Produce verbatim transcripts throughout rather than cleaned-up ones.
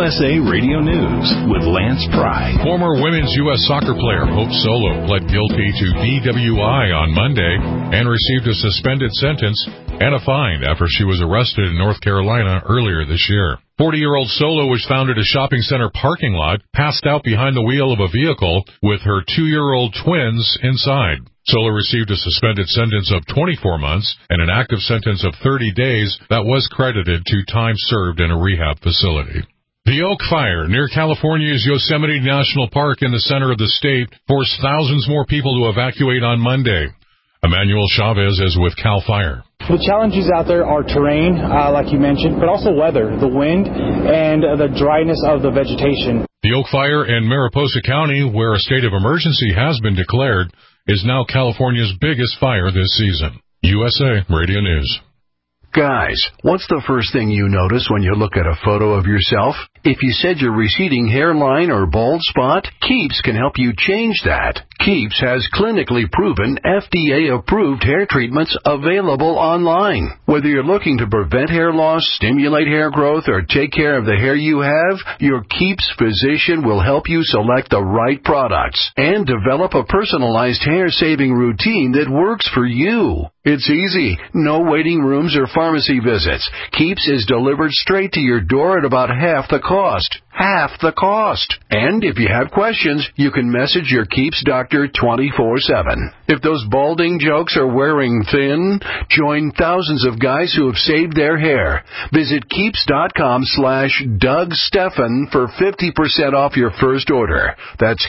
S A Radio News with Lance Pry. Former women's U S soccer player Hope Solo pled guilty to D W I on Monday and received a suspended sentence and a fine after she was arrested in North Carolina earlier this year. forty-year-old Solo was found at a shopping center parking lot, passed out behind the wheel of a vehicle with her two-year-old twins inside. Solo received a suspended sentence of twenty-four months and an active sentence of thirty days that was credited to time served in a rehab facility. The Oak Fire near California's Yosemite National Park in the center of the state forced thousands more people to evacuate on Monday. Emmanuel Chavez is with CAL FIRE. The challenges out there are terrain, uh, like you mentioned, but also weather, the wind, and uh, the dryness of the vegetation. The Oak Fire in Mariposa County, where a state of emergency has been declared, is now California's biggest fire this season. U S A Radio News. Guys, what's the first thing you notice when you look at a photo of yourself? If you said your receding hairline or bald spot, Keeps can help you change that. Keeps has clinically proven F D A-approved hair treatments available online. Whether you're looking to prevent hair loss, stimulate hair growth, or take care of the hair you have, your Keeps physician will help you select the right products and develop a personalized hair-saving routine that works for you. It's easy. No waiting rooms or pharmacy visits. Keeps is delivered straight to your door at about half the cost. Half the cost. And if you have questions, you can message your Keeps doctor twenty-four seven. If those balding jokes are wearing thin, join thousands of guys who have saved their hair. Visit Keeps.com slash Doug Stephan for fifty percent off your first order. That's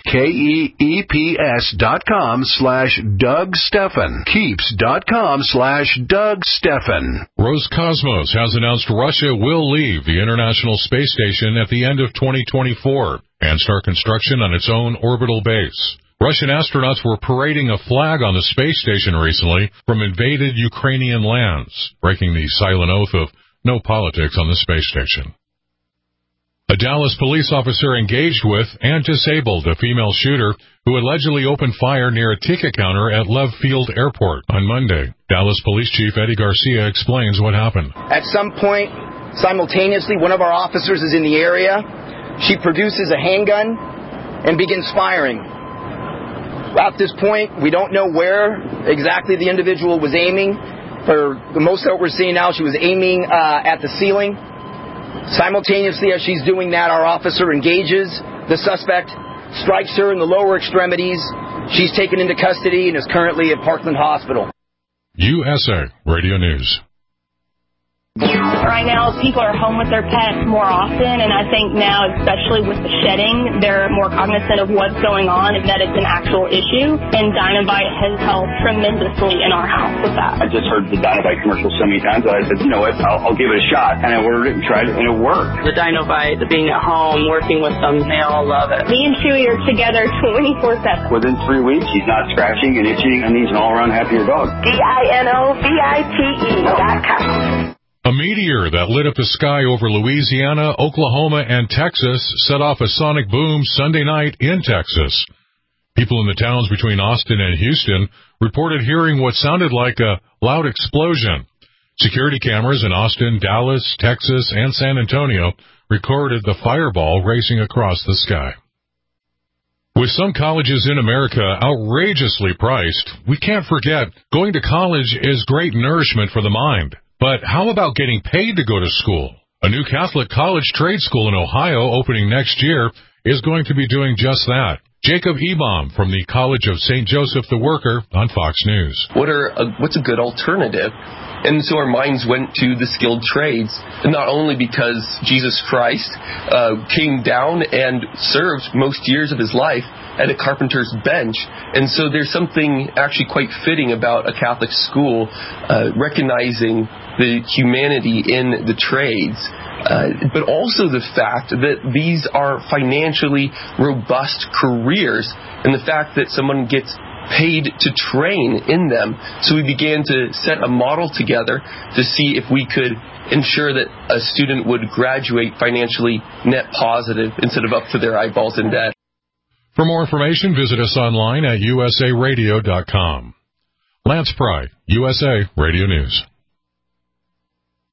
K-E-E-P-S dot com slash Doug Stephan. Keeps.com slash Doug Stephan. Roscosmos has announced Russia will leave the International Space Station at the end of twenty twenty-four and start construction on its own orbital base. Russian astronauts were parading a flag on the space station recently from invaded Ukrainian lands, breaking the silent oath of no politics on the space station. A Dallas police officer engaged with and disabled a female shooter who allegedly opened fire near a ticket counter at Love Field Airport on Monday. Dallas Police Chief Eddie Garcia explains what happened. At some point, simultaneously, one of our officers is in the area. She produces a handgun and begins firing. At this point, we don't know where exactly the individual was aiming. For the most that we're seeing now, she was aiming uh, at the ceiling. Simultaneously, as she's doing that, our officer engages the suspect, strikes her in the lower extremities. She's taken into custody and is currently at Parkland Hospital. U S A Radio News. Right now, people are home with their pets more often, and I think now, especially with the shedding, they're more cognizant of what's going on and that it's an actual issue, and Dinovite has helped tremendously in our house with that. I just heard the Dinovite commercial so many times that I said, you know what, I'll, I'll give it a shot, and I ordered it and tried it, and it worked. The Dinovite, the being at home, working with them, they all love it. Me and Chewy are together twenty-four seven. Within three weeks, he's not scratching and itching, and he's an all-around happier dog. D I N O V I T E dot com. A meteor that lit up the sky over Louisiana, Oklahoma, and Texas set off a sonic boom Sunday night in Texas. People in the towns between Austin and Houston reported hearing what sounded like a loud explosion. Security cameras in Austin, Dallas, Texas, and San Antonio recorded the fireball racing across the sky. With some colleges in America outrageously priced, we can't forget going to college is great nourishment for the mind. But how about getting paid to go to school? A new Catholic college trade school in Ohio opening next year is going to be doing just that. Jacob Ebaum from the College of Saint Joseph the Worker on Fox News. What are a, what's a good alternative? And so our minds went to the skilled trades, and not only because Jesus Christ uh, came down and served most years of his life at a carpenter's bench. And so there's something actually quite fitting about a Catholic school uh, recognizing the humanity in the trades, uh, but also the fact that these are financially robust careers, and the fact that someone gets paid to train in them. So we began to set a model together to see if we could ensure that a student would graduate financially net positive instead of up to their eyeballs in debt. For more information, visit us online at U S A radio dot com. Lance Pry, U S A Radio News.